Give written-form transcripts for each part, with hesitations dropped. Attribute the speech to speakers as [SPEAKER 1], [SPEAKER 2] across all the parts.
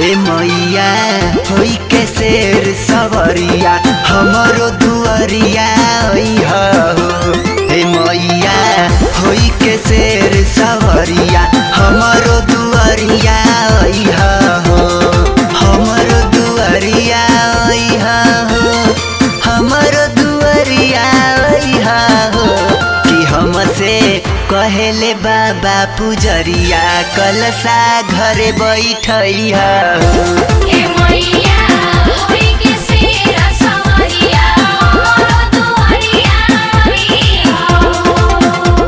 [SPEAKER 1] हे मैया होई के शेर सवरिया हमरो दुआरिया अइहा हो। हे मैया होई के शेर सवरिया हमरो दुआरिया अइहा हो। हमरो दुआरिया अइहा हो, हमरो दुआरिया अइहा हो। कि हमसे कहेले बाबा पुजरिया कलसा घरे बैठइहा हो।
[SPEAKER 2] हे मैया होई के शेर सवरिया हमरो दुआरिया अइहा हो।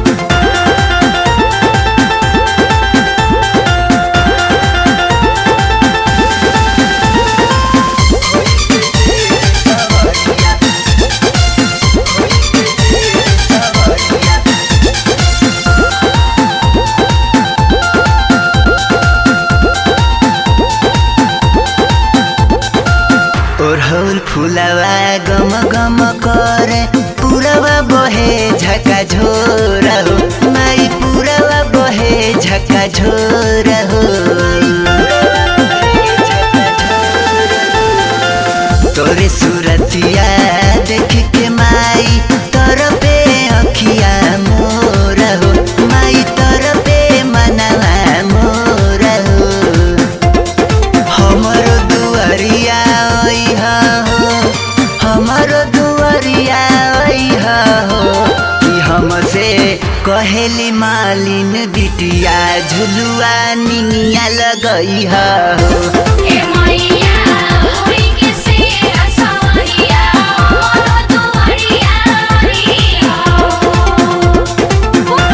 [SPEAKER 1] ओढ़ौल फुलवा गम गम करे पुरवा बहे झका झोर हो। माई पुरवा बहे झका झोर हो। तोरे सूरतिया देख के माई तोर पे अखिया मोर हो। माई तोर पे मनवा मोर हो। हमरो दुआरिया अइहा हो, हमरो दुआरिया अइहा हो। कि हमसे कहेली मालिन बिटिया झुलुआ निनिया लगइहा हो।
[SPEAKER 2] हे मैया होई के शेर सवरिया हमरो दुआरिया अइहा हो।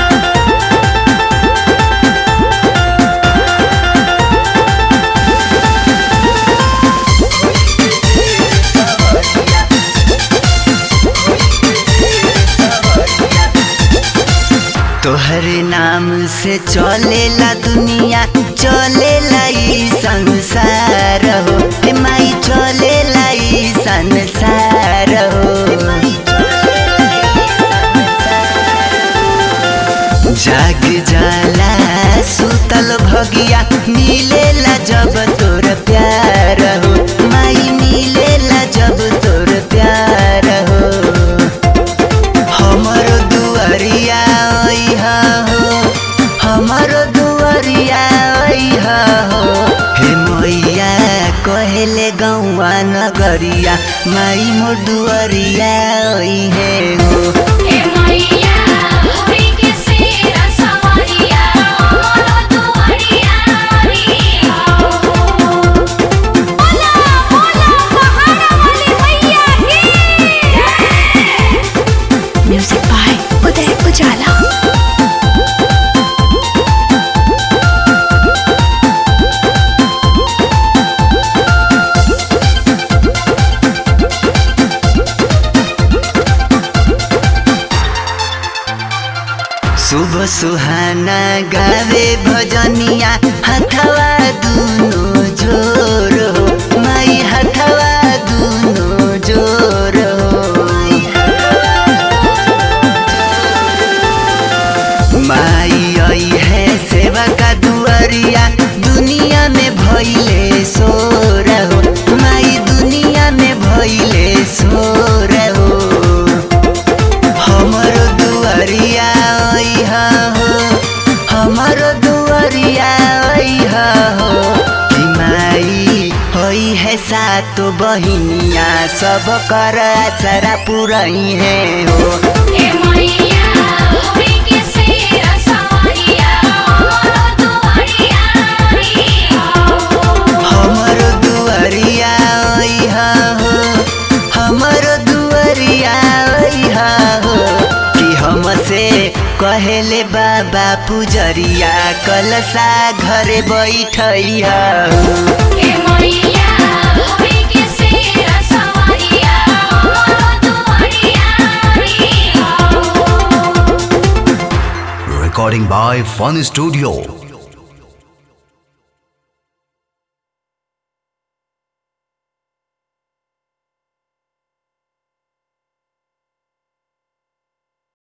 [SPEAKER 1] तोहरे नाम से चलेला दुनिया, चलेला ई संसार हो। हे माई चलेला ई संसार हो। जाग जाला सुतल भगिया मिलेला जब तोर प्यार हो। माई मिलेला जब तोर प्यार हो। हमरो दुआरिया अइहा हो, हमरो दुआरिया अइहा हो। हे मैया कहेले गौवा नगरिया माई मोर दुआरिया अइहे हो।
[SPEAKER 2] हे मैया होई के शेर सवरिया हमरो दुआरिया अइहा हो। बोला बोला पहाड़ वाली मैया की जय। म्यूजिक बाय उदय उजाला।
[SPEAKER 1] सुबह सुहाना गावे भजनिया हथवा दुनो जोर हो। माई हथवा दुनो जोर हो। माई आई है सेवा का दुआरिया दुनिया में भइले सोर हो। माई दुनिया में भइले सोर हो। हमरो दुआरिया अइहा हो, हमरो दुआरिया अइहा हो। कि माई होई है सातो बहिनिया सब कर आसरा पुरई है हो।
[SPEAKER 2] हे मैया होई के शेर सवरिया हमरो दुआरिया अइहा हो।
[SPEAKER 1] हमरो दुआरिया अइहा हो, हमरो दुआरिया अइहा हो। कि हमसे कहेले बाबा पुजरिया कलसा घरे बैठइहा हो।
[SPEAKER 2] हे मैया होई के शेर सवरिया हमरो दुआरिया अइहा हो।
[SPEAKER 3] Recording by Fun Studio.